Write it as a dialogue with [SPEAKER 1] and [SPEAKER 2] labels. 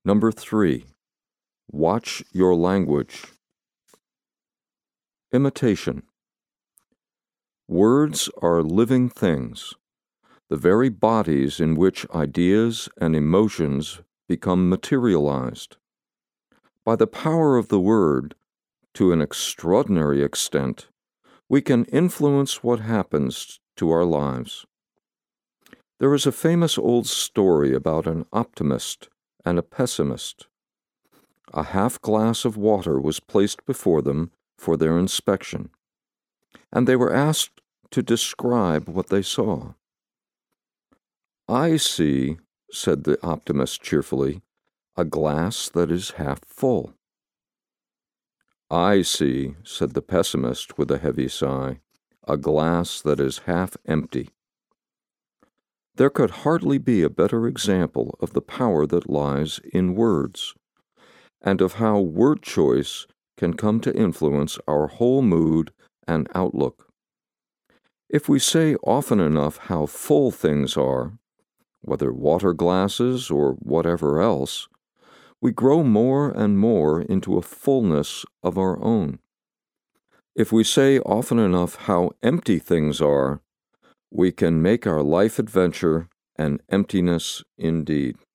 [SPEAKER 1] Number 3, watch your language. Imitation. Words are living things, the very bodies in which ideas and emotions become materialized. By the power of the word, to an extraordinary extent, we can influence what happens to our lives. There is a famous old story about an optimist and a pessimist. A half glass of water was placed before them for their inspection, and they were asked to describe what they saw. "I see," said the optimist cheerfully, "a glass that is half full." "I see," said the pessimist with a heavy sigh, "a glass that is half empty." There could hardly be a better example of the power that lies in words, and of how word choice can come to influence our whole mood and outlook. If we say often enough how full things are, whether water glasses or whatever else, we grow more and more into a fullness of our own. If we say often enough how empty things are, we can make our life adventure an emptiness indeed.